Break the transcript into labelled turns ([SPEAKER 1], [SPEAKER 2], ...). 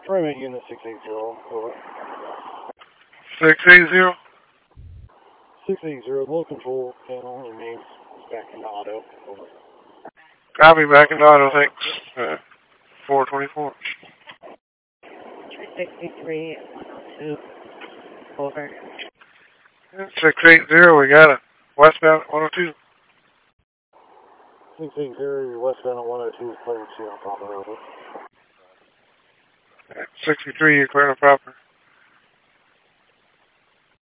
[SPEAKER 1] Primate unit 680, over.
[SPEAKER 2] 680?
[SPEAKER 1] 680, low control panel remains back in auto, over.
[SPEAKER 2] Copy, back in auto, thanks. 424.
[SPEAKER 3] 363, 102, over.
[SPEAKER 2] 680, we got a westbound 102.
[SPEAKER 1] 680, westbound at 102, clear to proper, over.
[SPEAKER 2] 63, you clear proper.